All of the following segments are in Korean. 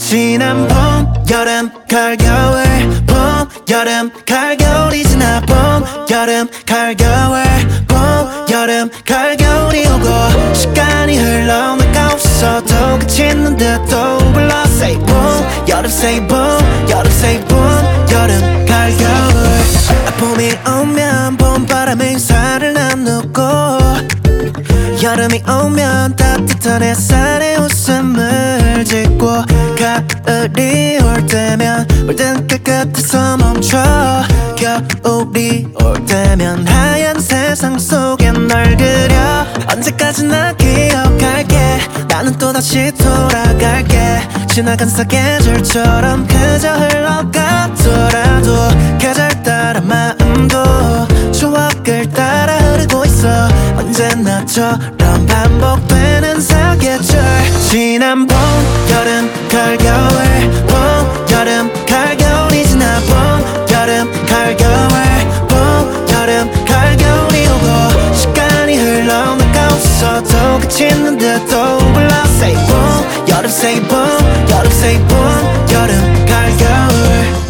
지난 봄, 여름, 가을, 겨울 봄, 여름, 가을, 겨울이 지나 봄, 여름, 가을, 겨울 봄, 여름, 가을, 겨울이 오고 시간이 흘러 내가 없어도 그치는 듯도 불러 say boom, 여름 say boom, 여름 say boom, 여름, 가을, 겨울 봄이 오면 봄바람에 인사를 나누고 여름이 오면 따뜻한 햇살에 웃음을 짓고 가을이 올 때면 모든 끝끝에서 멈춰 겨울이 올 때면 하얀 세상 속에 널 그려 언제까지나 기억할게 나는 또다시 돌아갈게 지나간 사계절처럼 그저 흘러가더라도 계절 따라 마음도 추억을 따라 흐르고 있어 언제나처럼 반복되는 사계절 지난 봄, 여름, 가을, 겨울 봄, 여름, 가을, 겨울이 지나 봄, 여름, 가을, 겨울 봄, 여름, 가을, 겨울이 오고 시간이 흘러 내가 없어도 그치는 듯도 불러 say boom, 여름 say boom, 여름 say boom, 여름, 가을, 겨울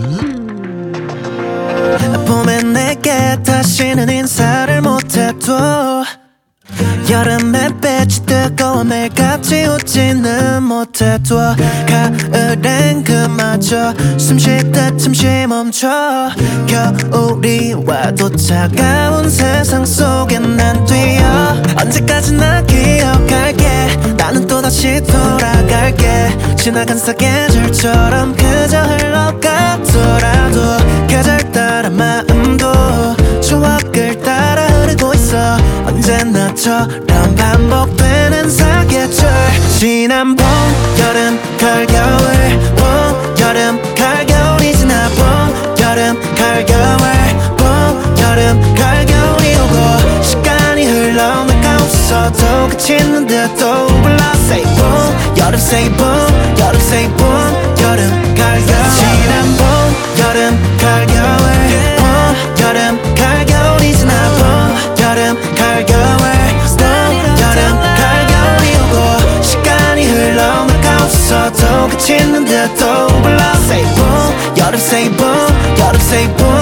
봄엔 내게 다시는 인사를 못해도 여름에 빛이 뜨거워 매일같이 웃지는 못해도 가을엔 그마저 숨쉴 때 잠시 멈춰 겨울이 와도 차가운 세상 속에 난 뛰어 언제까지나 기억할게 나는 또다시 돌아갈게 지나간 사계절처럼 그저 흘러가더라도 계절 따라 마음도 추억을 따라 흐르고 있어 언제나처럼 반복되는 사계절 지난 봄, 여름, 가을, 겨울 봄, 여름, 가을, 겨울이 지나 봄, 여름, 가을, 겨울 봄, 여름, 가을, 겨울이 오고 시간이 흘러 내가 없어도 그치는 듯도 불러 say boom, 여름 say boom, 여름 say boom, 여름, 가을, 겨울 지난 봄, 여름, 가을, 겨울 봄, 여름, 가을, 겨울이 지나 봄, 여름, 가을, 겨울 봄, 여름, 가을, 겨울이 오고 시간이 흘러 내가 없어도 그치는 듯도 불러 say boom, 여름 say boom, 여름 say boom